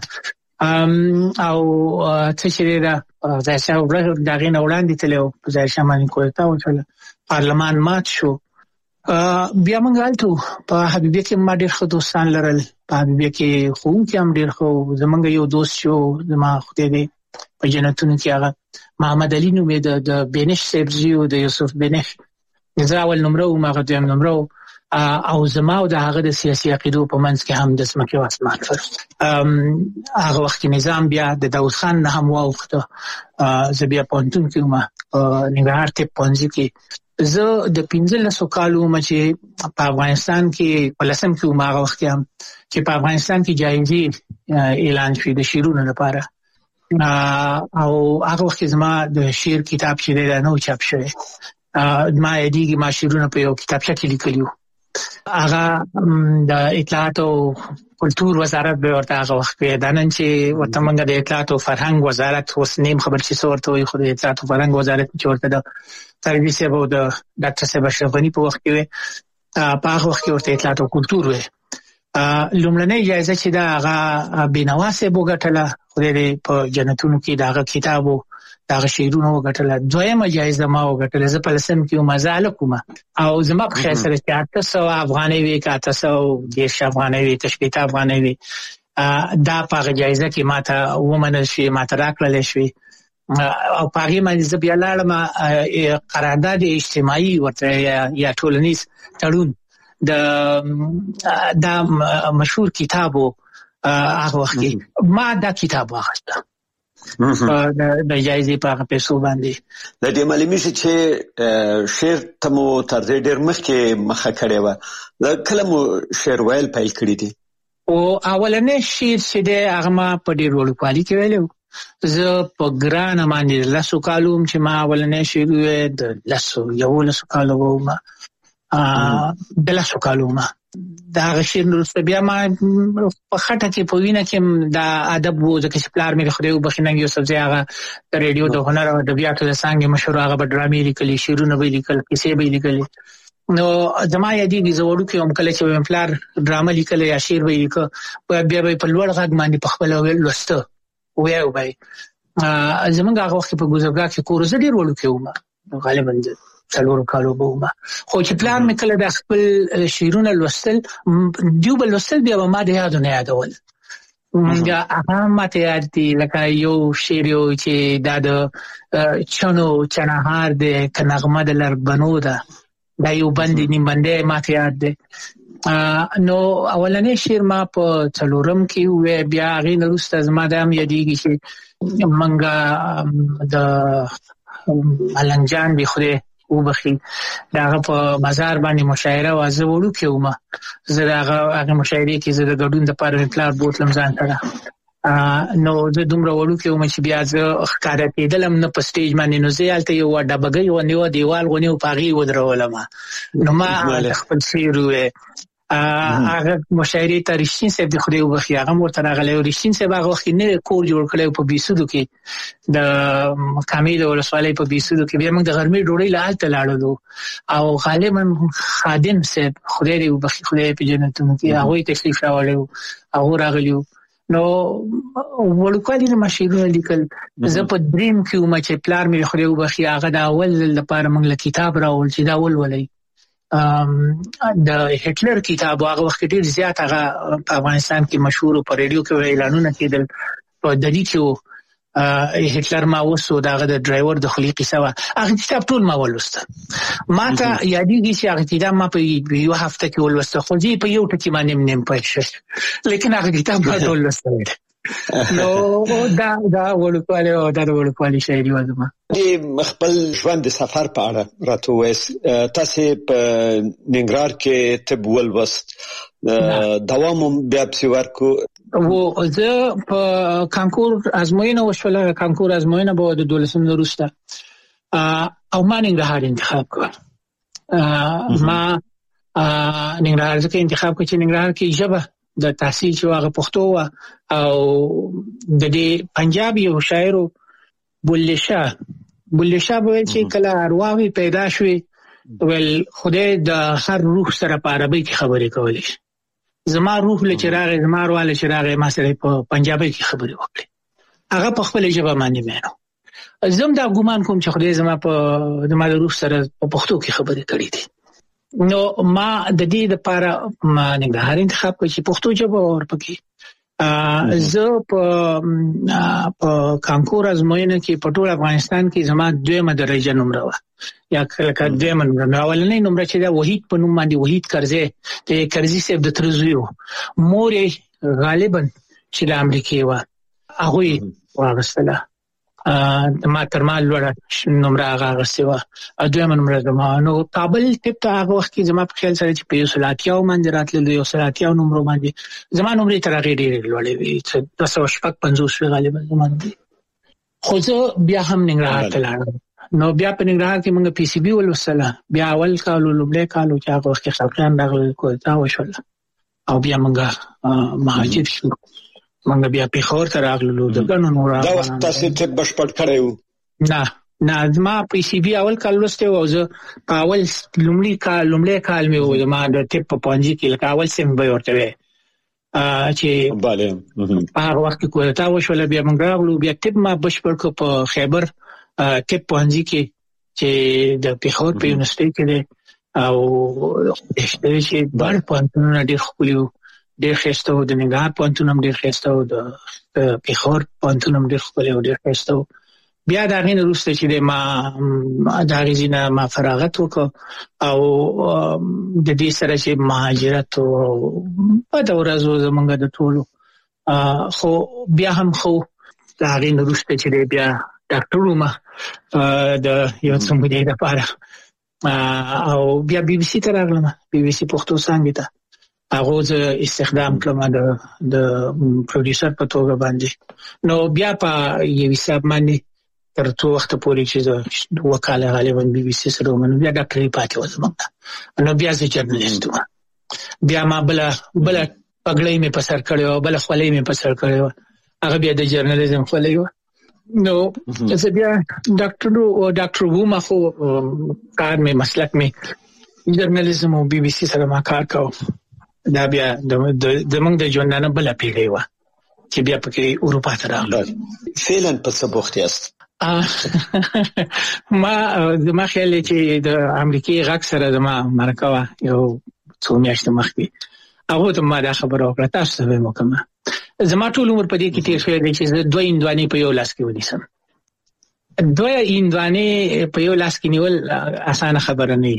V: او څه چې دا ځکه ورځ دا غین وړاندې تلو ځکه شمن کوټه او پارلمان مات شو بیا موږ غلطو په حبيبي کې ما ډېر ښه دوستان لرل په حبيبي کې خو کې هم ډېر خو زمونږ یو دوست شو زما خدای دې په جنتونو کې هغه محمد علي نوم د بینش سبزیو د یوسف بینش زه اول نمبر او ما غوډم نمبر او زما او د هغه د سیاسي عقیدو په منځ کې هم د سمکه او اسمان فرق هغه وخت نظام بیا د داوود خان نه هم واوخته زه بیا پونتون کې ما نګهار ته پونځي کې زه د پنځلسو کالو مچې په افغانستان کې په لسم کې عمر وخت هم چې په افغانستان کې جایزې اعلان شوې د شیرونو لپاره او هغه وخت زما د شعر کتاب چې دا نو چاپ شوی ما یې ما شیرونه په یو کتابچه کې لیکلیو هغه د اطلاعات او کلتور وزارت به ورته هغه وخت کې د نن چې ورته موږ د اطلاعات او فرهنګ وزارت اوس نیم خبر چې څورته وي خو د اطلاعات او فرهنګ وزارت چې ورته د سرویس به د ډاکټر صاحب اشرف غنی په وخت کې په هغه وخت کې ورته اطلاعات او کلتور وي لومړنۍ جایزه چې دا هغه بینوا صاحب وګټله خو دې په جنتونو کې دا هغه کتابو دا شعرونه وګټله دویمه جایزه ما وګټله زه په لسم کې مزاله کوم او زما په خیال سره چې اته سوه افغانۍ وي که اته سوه دېرش افغانۍ وي تشبیه افغانۍ وي دا په هغه جایزه کې ماته ومنل شوې ماته راکړل شوې او په هغې باندې زه بیا لاړم قرارداد اجتماعي ورته یا ټولنیز تړون د دا مشهور کتابو هغه وخت ما دا کتاب واخیسته د جایزې په هغه پیسو باندې.
U: د دې معلومي چې شعر ته مو تر دې ډېر مخکې مخه کړې وه، کله مو شعر ویل پیل کړي دي؟
V: او اولنې شعر چې دی هغه ما په ډېر وړوکوالي کې ویلی و. زه په ګرانه باندې لسو کالو وم چې ما اولنې شعر وویل، د لسو یولسو کالو وم، د لسو کالو وم. د هغه شعر وروسته بیا ما په خټه کې په وینه کې دا ادب و، ځکه چې پلار مې د خدای وبخښي ننګ یوسفزی هغه د ریډیو د هنر او ادبیاتو د څانګې مشهور، هغه به ډرامې لیکلې، شعرونه به یې لیکل، کیسې به یې لیکلې. نو زما یادېږي زه وړوکی وم کله چې مې پلار ډرامه لیکله یا شعر به یې لیکه، بیا به یې په لوړ غږ باندې په خپله لوسته ویی به یې. زمونږ هغه وخت په ګوزرګاه کې کور، زه ډېر وړوکی وم، غالبا څلورو کالو به وم، خو چې پلار مې کله د خپل شعرونه لوستل، دیو به لوستل، بیا به ما د یادو نه یادول. هغه ماته یاد دي لکه یو شعر یو چې دا د چنو چنهار دی که نغمه د لربنو ده، دا یو بند نیم بندی ماته یاد دی. نو اولنې شعر ما په څلورم کې وی، بیا هغې نه وروسته زما دا هم یادېږي چې منګه د ملنګ جان بې خدای وبخښي د هغه په مزار باندې مشاعره وه. زه وړوکی وم، زه د هغه هغې مشاعرې کې زه د ګډون دپاره مې پلار بوتلم ځان سره. نو زه دومره وړوکی وم چې بیا زه ښکاره کېدلم نه په سټیج باندې، نو زه هلته یوه ډبګۍ غوندې وه، دیوال غوندې و، په هغې یې ودرولم. نو ما د خپل شعر ووی. هغه مشاعرې ته رښتین صاحب د خدای وبخښي هغه هم ورته راغلی و. رښتین صاحب هغه وخت کې نوی کور جوړ کړی و په بیسودو کې، د کامې د ولسوالۍ په بیسودو کې. بیا موږ د غرمې ډوډۍ له هلته لاړلو او غالبا خادم صاحب خدای دې وبخښي، خدای یې په جنتونو کې، هغوی تشریف راوړی و، هغو راغلي و. نو وړوکوالي نه ما شعرونه لیکل. زه په دریم کې وم چې پلار مې خدای وبخښي هغه د اول ځل لپاره موږ له کتاب راوړ چې دا ولولئ، د هټلر کتاب. هغه وخت ډېر زیات هغه په افغانستان کې مشهور په ریډیو کې اعلانونه کېدل، په دلی کې و هټلر ما وسو دغه د ډرایور د خلی قصه وه. هغه کتاب ټول ما ولوسته. ما ته یادېږي چې هغه کتاب ما په یوه هفته کې ولوسته، خو زه په یو ټکي باندې نیم پوه شوم، لیکن هغه کتاب ما ټول لوستی. نو دا دا وړوکوالی او دا د وړوکوالي شاعري وه زما.
U: د خپل ژوند د سفر په اړه راته ووایاست. تاسې په ننګرهار کې طب ولوست، دوام هم بیا پسې ورکړو.
V: و زه په کانکور ازموینه وشوله، کانکور ازموینه به د دولسم نه وروسته، او ما ننګرهار انتخاب کړ. ما ننګرهار ځکه انتخاب کړ چې ننګرهار کې ژبه د تحصیل چې هغه پښتو وه، او د دې پنجاب یو شاعر بلې شاه بلې شاه به ویل چې کله ارواحې پیدا شوې، ویل خدای د هر روح سره په عربۍ کې خبرې کولی شي. زما روح له چې راغی، زما اروا له چې راغی، ما سره په پنجابۍ کې خبرې وکړې. هغه په خپله ژبه باندې مینو. زه هم دا ګمان کوم چې خدای زما په زما د روح سره په پښتو کې خبرې کړې دي. نو ما د دې لپاره ما ننګرهار انتخاب کړ چې پښتو ژبه ورپکې. زه په په کانکور ازموینه کې په ټول افغانستان کې زما دویمه درجه نمره وه، یا کله دویمه نمره. اولنۍ نمره چې دا وحید په نوم باندې، وحید کرزی، د کرزي صاحب د تره زوی و. مور یې غالبا چې د امریکې وه، هغوی واخیستله. ما تر ما لوړه نمره هغه اخیستې وه، دویمه نمره زما. نو کابل طب ته هغه وخت کې زما په خیال سره چې په یو سل اتیاو باندې راتلل، یو سل اتیاو نمرو باندې زما نمرې تر هغې ډېرې لوړې وې، دوه سوه شپږ پنځوس وې غالبا زما نمرې. خو زه بیا هم ننګرهار ته لاړم. نو بیا په ننګرهار کې موږ پی سی بي ولوستله. بیا اول کال و لومړی کال و چې هغه وخت کې خلقیان راغلل، کوزدا وشوله، او بیا موږ مهاجر شو. موږ بیا پېښور ته راغللو د ګڼو نورو.
U: دا وخت تاسې طب بشپړ کړی و؟
V: نه نه، زما پی سی بي اول کال لوستی و، او زه په اول لومړي کال لومړی کال مې و زما د طب په پوهنځي کې، لکه اول صنف به یې ورته وی چې هغه وخت کې کوزدا وشوله. بیا موږ راغلو، بیا طب ما بشپړ کړ په خیبر طب پوهنځي کې چې د پېښور په یونیورسټۍ کې دی. او چې دواړه پوهنتونونه ډېر ښکلي وو، ډېر ښایسته وو. د ننګرهار پوهنتون هم ډېر ښایسته وو، د پېښور پوهنتون هم ډېر ښکلی او ډېر ښایسته وو. بیا د هغې نه وروسته چې دی ما د هغې ځای نه ما فراغت وکړ، او د دې سره چې مهاجرت و، بده ورځ و زموږ د ټولو. خو بیا هم خو دا غي نورسته چې بیا ډاکټر روما د یو څه مودې لپاره او بیا بي بي سي ته راغلم بي بي سي پښتو څنګه ته هغه ز استخدام کړم د د پروډوسر په توګه باندې نو بیا په یو حساب باندې تر څو وخت پورې چې وکاله غالبا بي بي سي سره ومنو بیا ډاکټري پاتې وځم نو بیا زه جرنالست وم بیا ما بل بل پګړې مې په سر کړو بل خولې مې په سر کړو هغه بیا د جرنالیزم خولې و نو چې بیا ډاکټر او ډاکټر ووم خو کار مې مسلک مې جرنالیزم او بي بي سي سره ما کار کاوه دا بیا د موږ د ژوندانه بل پیړۍ و چې بیا پکې اروپا ته راغلم
U: فعلا په څه بوخت یاست
V: ما زما خیال چې د امریکای غږ سره زما مرکه یو څو میاشتې مخکې هغه ته ما دا خبره وکړه تاسو ته مې وکړه زما ټول عمر په دې کې تیر شوی دی چې دوه اندوانې په یو لاس کې ونیسم دوه اندوانې په یو لاس کې نیول اسانه خبره نه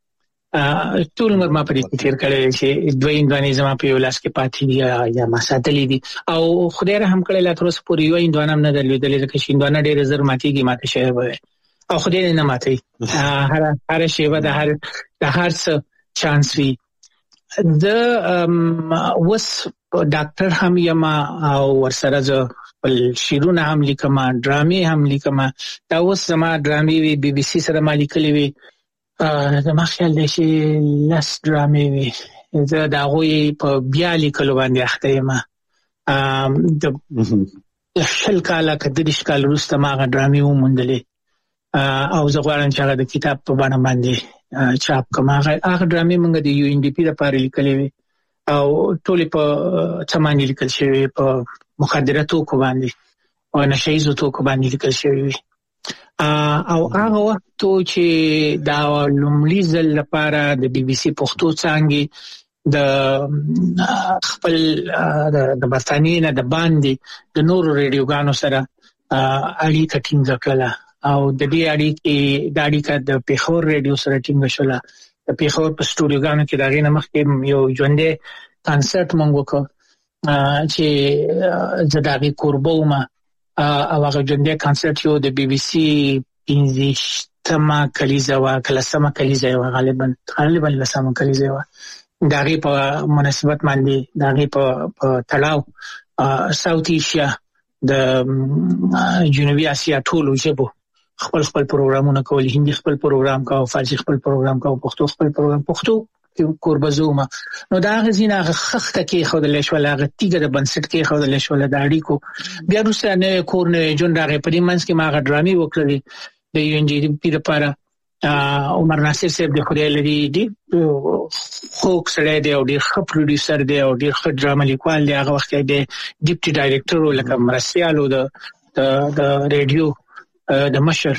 V: ټول عمر ما په دې کې تیر کړی چې دوه اندوانې زما په یو لاس کې پاتې دي یا ما ساتلې دي او خدای رحم کړی لا تر اوسه پورې یو اندوان هم نه درلودلې ځکه چې اندوانه ډېر زر ماتېږي ماته شوی به او خدای نه ماتي هر هر شی و د هر د هر څه چانس وي د وس ډاکټر هم یم او ورسره زه بل شیرونه هم لیکم ډرامې هم لیکم دا اوس زما ډرامې وی بي بي سي سره ما لیکلې وی زما خیال دی چې لاس ډرامې وی زه دا غوي په بیا لیکلو باندې اخته یم د شل کاله کدرش کال وروسته ما غ ډرامې وموندلې او زه غواړم چې هغه د کتاب په باندې باندې چاپ کوم هغه ډرامې موږ د یو ان ډي پی لپاره لیکلې وی او ټول په څمانې لیکل شوی په مخدره توکو باندې او نشایزو توکو باندې لیکل شوی وی او هغه وخت چې دا لومړي ځل لپاره د بي بي سي پښتو څنګه د خپل د برتانیې نه د باندې د نورو ریډیوګانو سره اړیکه ټینګه کړه او د دې اړیکې د اړیکه د پیښور ریډیو سره ټینګه شوه د پیښور په سټوډیوګانو کې دا غي نه مخکې یو ژوندې کانسرت مونږ وکړ چې زداغي قربومه او هغه ژوندې کانسرت یو د بي بي سي پنځه کلیزه وا کلسمه کلیزه وا غالبا غالبا لسمه کلیزه وا دا غي په مناسبت باندې دا غي په تلاو ساوث ایشیا د جنوبي اسیا ټولو ژبو خپل خپل پروګرامونه کول هندي خپل پروګرام کاو فارسی خپل پروګرام کاو پښتو خپل پروګرام پښتو کوربزومه نو دا غزینه خخته کې خو د لښول هغه تیګه د بنسټ کې خو د لښول د اړیکو بیا روسه نه کور نه جون راغی په دې منځ کې ما غ ډرامي وکړلې د یو ان ډي پی لپاره عمر ناصر صاحب د خدای لري دی خو سره دی او ډیر ښه پروډوسر دی او ډیر ښه ډرامه لیکوال دی هغه وخت کې دی ډیپټي ډایریکټر لکه مرسیالو د د ریډیو د مشر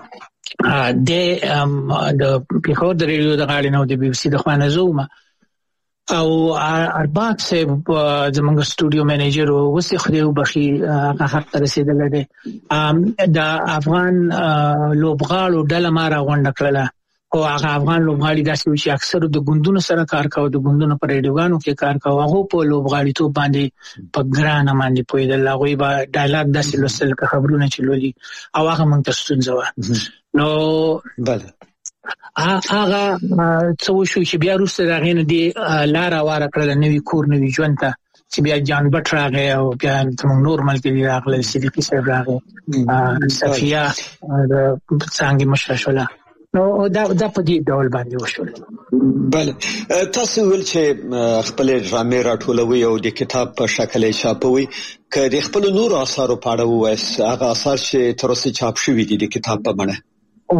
V: د د پیښور د ریډیو د غاړې نو د بي بي سي د خوانه زومه او ارباب صاحب زمونږ سټوډیو منیجر او وسې خدای وبخي هغه حق رسیدل دی د افغان لوبغاړو ډله ما راغونډه کړله او هغه افغان لوبغاړي داسې چې اکثر د ګوندونو سره کار کوي د ګوندونو پر ریډیوګانو کې کار کوي هغه په لوبغاړي ته باندې په ګرانه باندې پویدل هغه به ډایلاګ داسې لوستل خبرونه چلولي او هغه مونږ ته ستونزه و نو
U: بله
V: هغه څو شو چې بیا روسه راغینه دی لار واره کړل نوې کور نوې ژوند ته چې بیا جان بټ راغی او بیا څنګه نورمال کې راغله صدیقي صاحب راغی صفیه د څنګه مشرشوله نو دا د په دې ډول باندې وشول
U: بله تاسو ول چې خپل ډرامې راټولوي او د کتاب په شکل چاپوي که د خپل نور آثارو په اړه وایي هغه آثار چې تر اوسه چاپ شوي دي د کتاب په بڼه
V: او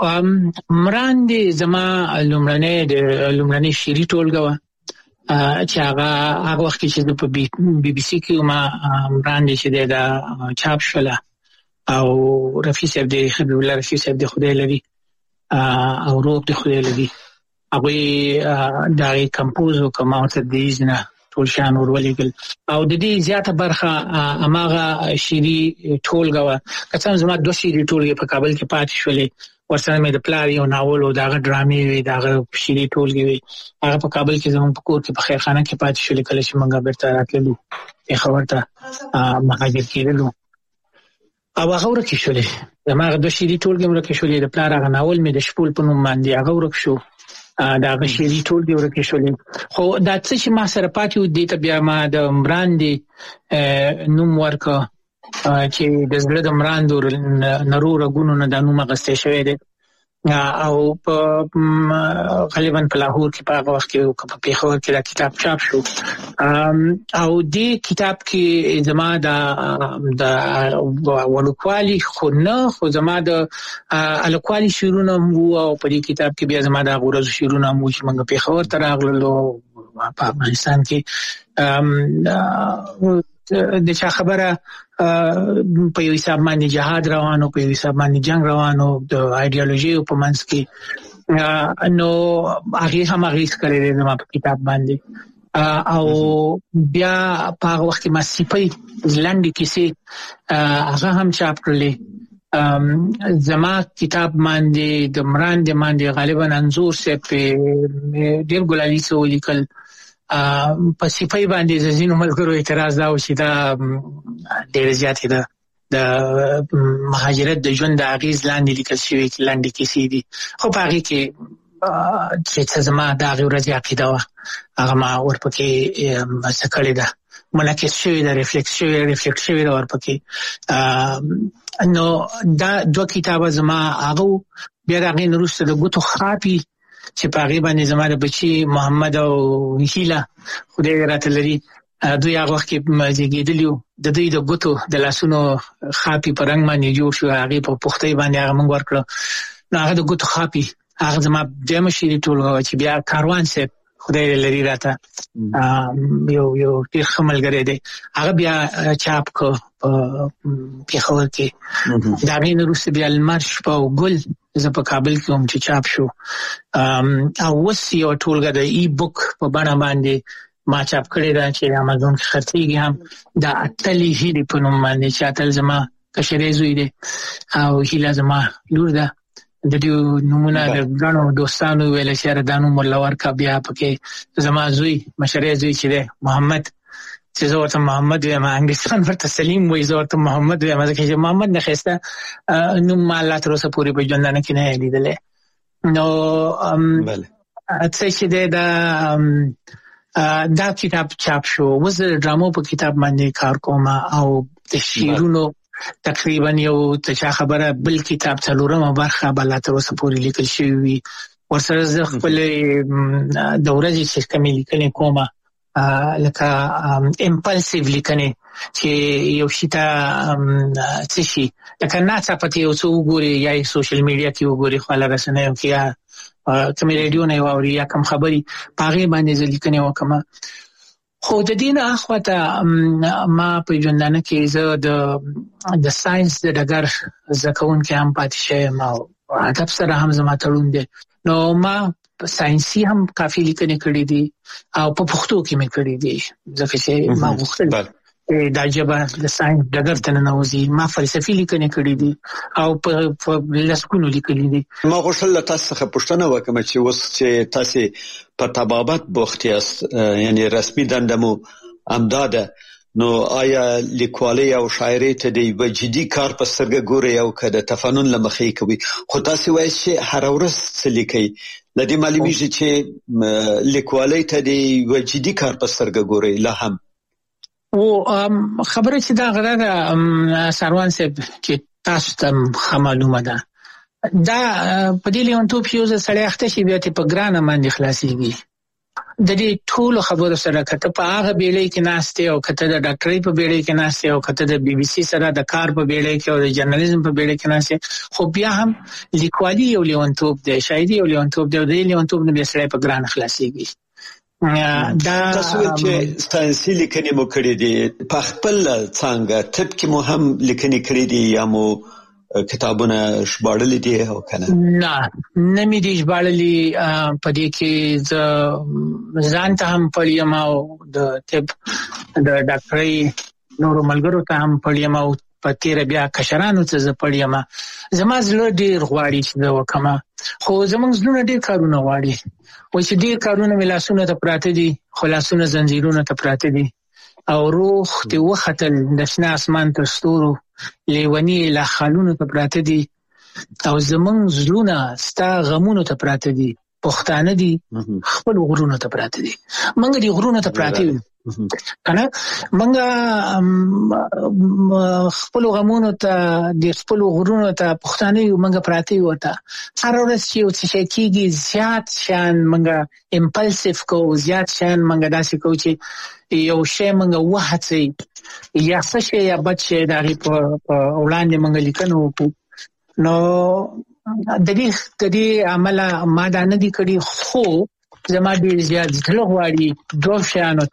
V: مراندې زما لومړنۍ د لومړنۍ شيري ټولګه و چې هغه هغه وخت چې په بي بي سي کې ما مراندې چې دا چاپ شوله او رفیع صاحب د حبیب الله رفیع صاحب د خدای لري او روب د خدای لري هغه دا کمپوز او کومه ته د ایزنه ټول شان ورولېګل او د دې زیاته برخه اماغه شيري ټولګه وا کڅن زما دوه شيري ټولګه په کابل کې پاتې شولې ورسره مې د پلار یو ناول او داغه ډرامې وي داغه شيري ټولګه وي هغه په کابل کې زموږ په کور کې په خیرخانه کې پاتې شولې کله چې موږ بیرته راتللو په خبرته مهاجر کېدلو او هغه ورکه شولې زموږ دوه شيري ټولګه ورکه شولې د پلار هغه ناول مې د شپول په نوم باندې هغه ورکه شو دا غشيري ټول دی ورکه شولې خو دا څه چې ما سره پاتې و دې ته بیا ما د مراندې نوم ورکه چې د زړه د مراندو نرو رګونو نه د نوم غستې شوی دی او په غالبا په لاهور کې په هغه وخت کې په پیښور کې دا کتاب چاپ شو او دې کتاب کې زما د د ولکوالي خو نه خو زما د الکوالي شیرونه مو او په دې کتاب کې بیا زما د غورز شیرونه مو چې موږ پیښور ته راغلو په افغانستان کې د چا خبره په یو حساب باندې جهاد روانو په یو حساب باندې جنگ روانو د ایدئولوژي په منځ کې نو هغه هم هغه کړی دی ما په کتاب باندې او بیا په هغه وخت کې ما سپي ځلانډي کیسې هغه هم چاپ کړلې زما کتاب باندې د مراندې باندې غالبا انزور سه په ډیر ګلالي سو لیکل په سپي باندې زینو ملګرو اعتراض دا و چې دا ډیر زیات ده د مهاجرت د ژوند د اغیز لاندې لیکل شوی لاندې کیسې دي خو په هغه کې چې زما دا غوړځي عقیده و هغه ما ورپکې مسکړې ده منعکس شوی ده ریفلیکس شوی ریفلیکس شوی ده ورپکې نو دا دوه کتابه زما هغه بیا هغه نورسته د ګوتو خاپي چې په هغه باندې زما د بچي محمد او هیله خدای راته لري دوی هغه وخت کې زیږیدلیو د دوی د ګوتو د لاسونو خاپي په رنګ باندې جوړ شو هغه په پختې باندې هغه موږ ورکړو نو هغه د ګوتو خاپي هغه زما دمه شری ټول چې بیا کاروان سه خدای لري راته یو یو ډیر خملګری دی هغه بیا چاپ کو په خبر کې دا غین روس بیا المرش په ګل زه په کابل کې هم چې چاپ شو او وسی او ټولګه د ای بوک په باندې باندې ما چاپ کړی دا چې امازون کې خرڅيږي هم دا اتلی هیلې په نوم باندې چې اتل زما کشرې زوی دی او هیله زما لور ده د دې نمونه د غنو دوستانو ویل چې ردانو مولا ورکا بیا پکې زما زوی مشرې زوی چې دی محمد چې زه ورته محمد وایم انګلیسان ورته سلیم وایي زه ورته محمد وایم ځکه چې محمد نه خسته نو مالا تر اوسه پورې په ژوندانه کې نه لیدلې نو بله اته چې دا دا کتاب چاپ شو وزر ډرامو په کتاب باندې کار کوم او د شیرونو تقریبا یو ته خبره بل کتاب څلورمه برخه بل تر اوسه پورې لیکل شوی ورسره زه خپل د ورځې چې کومې لیکنې کومه لکه امپلسیو لیکنې چې یو شیته څه شي لکه ناڅه پته یو څو وګوري یا سوشل میډیا کې وګوري خو لا رسنیو کې یا کوم ریډیو نه ووري یا کوم خبري پاغه باندې ځلیکنه وکم خو د دین اخواته ما په ژوندانه کې زه د د ساينس د ډګر زکون کې هم پاتې شم او ادب سره هم زما تړون دي نو ما ساينسي هم کافي لیکنې کړې دي او په پښتو کې مې کړې دي ځکه چې ما وختل دا جبه د ساينس ډګر ته نه وځي ما فلسفي لیکنې کړې دي او په لسکونو لیکلې دي
U: ما غوښتل تاسو څخه پوښتنه وکم چې اوس چې تاسو په طبابت بوخت یاست یعنی رسمي دندمو امداده نو آیا لیکوالي او شاعري ته د وجدي کار په سترګه ګوري او کده تفنن لمخې کوي خو تاسو وایي چې هر ورځ څه لیکي لدی معلومیږي چې لیکوالي ته د وجدي کار په سترګه ګوري لا هم
V: او خبره چې دا غره سروان صاحب چې تاسو ته معلومه ده دا په دې لیون ټوپ یو ځای اخته شي بیا ته په ګرانه باندې خلاصيږي د دې ټول خبرو سره کته په هغه بیړۍ کې ناشته او کته د ډاکټرۍ په بیړۍ کې ناشته او کته د بي بي سي سره د کار په بیړۍ کې او د جرنالیزم په بیړۍ کې ناشته خو بیا هم لیکوالي یو لیون ټوپ دی شاعري یو لیون ټوپ دی د لیون ټوپ نه سره په ګرانه خلاصيږي
U: دا تاسو چې ساينسي لیکنې مو کړې دي په خپل څنګه طب کې مو هم لیکنې کړې دي یا مو کتابونه ژباړلې دي او کنه؟
V: نه نه مې دي ژباړلې، په دې کې ز ځان ته هم پړیم او د طب د ډاکټرۍ نورو ملګرو ته هم پړیم او په تیر بیا کشرانو ته ز پړیم. زما زړه ډیر غواړي چې دا وکما، خو زمونږ زړه ډیر کارونه غواړي، و چې ډیر کارونه ملاسونه ته پراته دي، خلاصونه زنجیرونه ته پراته دي او روح ته وختل د شنه اسمان تر ستورو لیونی لا خالونو ته پراته دي او زمونږ زړونه ستا غمونو ته پراته دي. پښتانه دي خپل غرونو ته پراته دي، منګ دي غرونو ته پراته دي کنه، منګ خپل غمونو ته د خپل غرونو ته پښتانه یو منګ پراته یو ته هر ورځ چې او څه کېږي زیات شان منګ امپلسیو کو، زیات شان منګ داسې کو چې یو شی منګ وهڅي یا څه شی یا بد شی دغه په وړاندې منګ لیکنو نو د دې د دې عمل ما دا نه دي کړی، خو زما ډیر زیات ځله غواړي دوه شیانو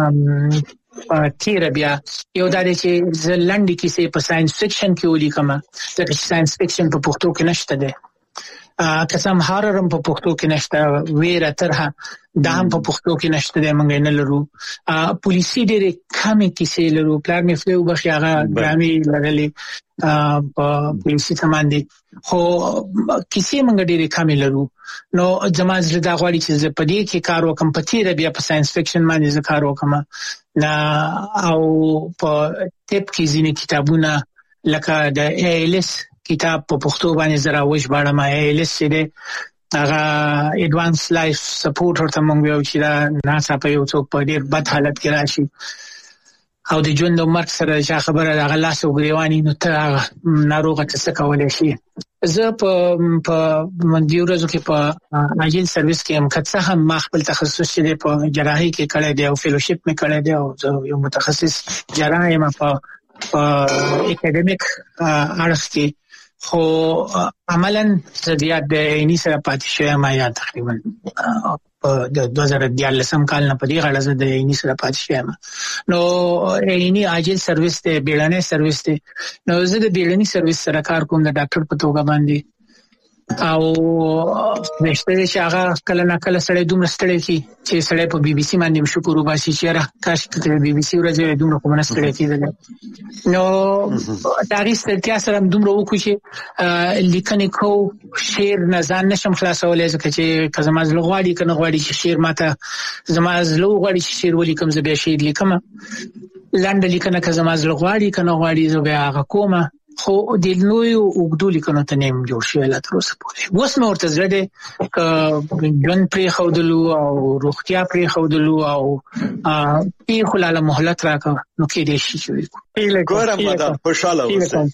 V: ته تیر بیا یو دا چې زلندې کیسې په ساينس فکشن کې ولیکم، ځکه چې ساينس فکشن په پښتو کې نشته دی، قسم هاررم په پښتو کې نشته، ویره ترها دا هم په پښتو کې نشته دی، موږ نه لرو. پولیسي ډېرې کمې کیسې لرو، پلار مې فلو بخي هغه ډرامې لرلې په پولیسي سامان دي، خو کیسې موږ ډېرې کمې لرو. نو زما زړه دا غواړي چې زه په دې کې کار وکړم، په تیره بیا په ساينس فکشن باندې زه کار وکړم نه، او په طب کې ځینې کتابونه لکه د ای ایل اس کتاب په پښتو باندې زرا وښ باندې ای ایل اس دې هغه ایڈوانس لایف سپورټ ورته مونږ یو چې دا ناسا په یو څوک په ډېر بد حالت کې راشي او د ژوند او مرګ سره چې خبره د غلاس او غریوانی نو ته ناروغه څه کولای شي. زه په په منځیو ورځو کې په عاجل سرویس کې هم کڅه هم ما خپل تخصص چې په جراحي کې کړی دی او فیلوشپ مې کړی دی او زه یو متخصص جراح یم په اکیډمیک اړخ کې، خو عملاً زیات د عیني سره پاتې شوی ما یا تقریبا په دوه زره دیارلسم کال نه په دې غاړه زه د عیني سره پاتې شوی. نو عیني عاجل سرویس ته بیړنی سرویس ته نو زه د بیړنی سرویس سره کار کوم د ډاکټر په توګه باندې، او نشته چې هغه کله نه کله سړی دومره ستړی کی چې سړی په بي بي سي باندې شکر وباسي چې را کاش ته بي بي سي ورځې دومره کومه ستړی کیدل. نو تاریخ ستړیا سره دومره وکړي چې لیکنې کو شعر نه ځان نشم خلاصولای، ځکه چې کزما زلو غواړي کنه غواړي چې شعر ماته زما زلو غواړي چې شعر ولیکم زه به شعر لیکم، لاندې لیکنه کزما زلو غواړي کنه غواړي زه به هغه کومه، خو د نوې وګړو لیکنو ته نیم جوړ شوی لا تر اوسه پورې. اوس مې ورته زړه دی ک ژوند پرې خودلو او روغتیا پرې خودلو او پی خلاله مهلت راکړه نو کې دې شي چې
U: ګورم ماده خوشاله اوسه.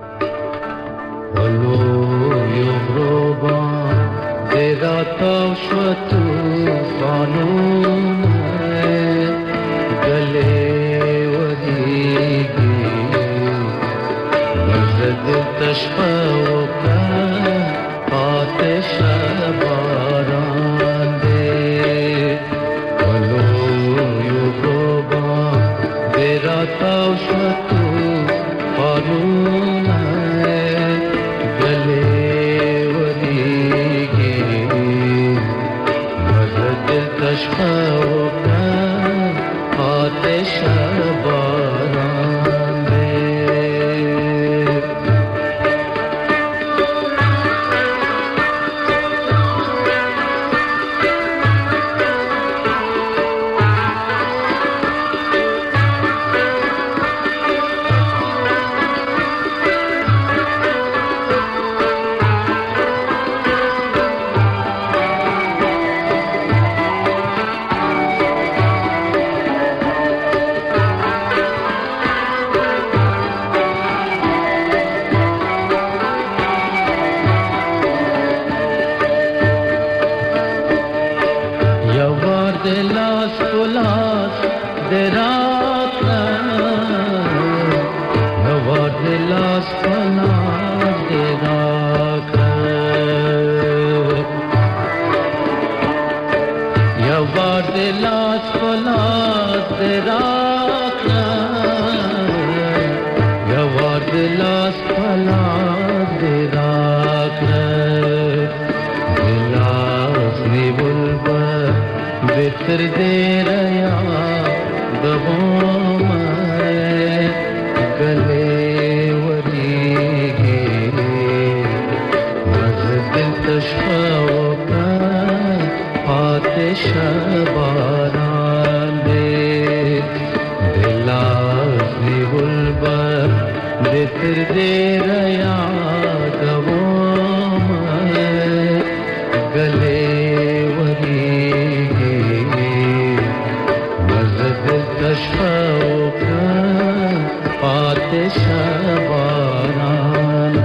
A: ولو یو روبا دیرا تاسو طوفانون گلے ودیږي تشفاو کا آتش باران دے ولو یو روبا دیرا تاوشو تو قانون ہے گلے وریگی مزد تشفاو کا آتش باران دے. Last फिर दे रहे